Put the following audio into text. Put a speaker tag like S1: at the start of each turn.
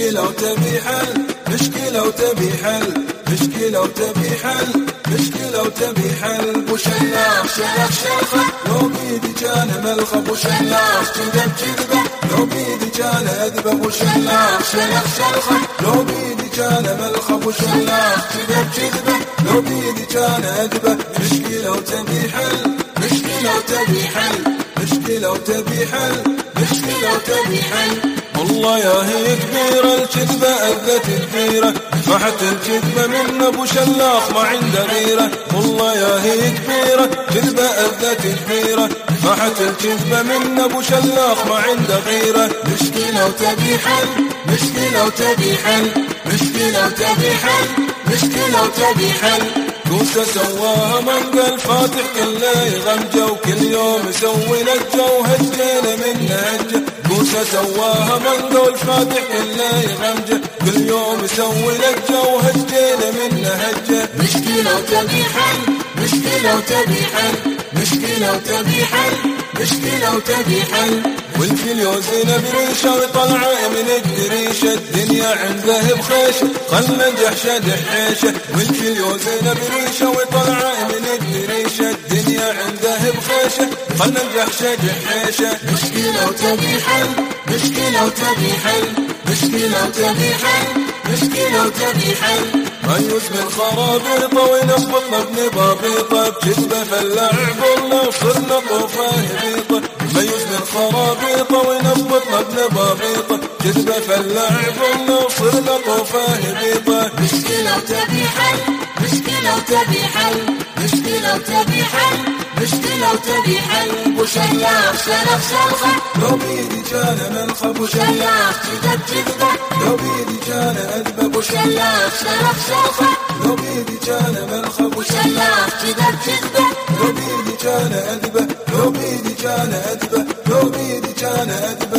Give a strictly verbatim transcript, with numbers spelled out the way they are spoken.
S1: مشكلة وتبي حل، مشكلة وتبي حل، مشكلة وتبي حل، مشكلة وتبي حل. ابو شلاخ شلخ شلخه لو بيدي كان ملخه، ابو شلاخ كذب كذبه لو بيدي كان اذبه، ابو شلاخ شلخ شلخه لو بيدي كان ملخه، ابو شلاخ كذب كذبه لو بيدي كان اذبه. مشكلة وتبي حل، مشكلة وتبي حل، مشكلة وتبي حل، مشكلة وتبي حل. والله يا هي كبيرة الكذبة أذت كبيرة، فحت الكذبة من أبو شلاخ ما عنده غيرة. والله يا هي كبيرة كذبة أذت كبيرة، فحت الكذبة من أبو شلاخ ما عنده غيرة. مشكلة وتبي حل، مشكلة وتبي حل، مشكلة وتبي حل، مشكلة وتبي حل. كوسة سواها منقل فاتح كله يغمجه، وكل يوم يسوي لجه وهجينا منه هجه. كوسة سواها منقل فاتح كله يغمجه، كل يوم يسوي لجه وهجينا منه هجه. مشكلة وتبي حل، مشكلة وتبي حل، مشكلة وتبي حل، مشكلة وتبي حل. والفلوسنا بريشة وطلعة من الدريشة، الدنيا عنده بخيشة خلنا جحشة دحيشة. والفلوسنا بريشة وطلعة من الدريشة، الدنيا عنده بخيشة خلنا جحشة دحيشة. مشكلة وتبي حل، مشكلة وتبي حل، مشكلة وتبي حل، مشكلة وتبي حل. ميوس من خرابيطة ونبطنا بنبابيطة، بكذبة فاللعب الله وصرنا طوفة هبيطة. ميوس من خرابيطة ونبطنا بنبابيطة، كذبة فاللعب الله وصرنا طوفة هبيطة. مشكلة وتبي حل، مشكلة وتبي حل، مشكلة وتبي حل، مشكلة وتبي حل. ابو شلاخ شلخ شلخه لو بيدي كان ملخه، ابو شلاخ كذب كذبه لو بيدي كان اذبه، ابو شلاخ شلخ شلخه لو بيدي كان ملخه، ابو شلاخ كذب كذبه لو بيدي كان اذبه، لو بيدي كان اذبه، لو بيدي كان اذبه.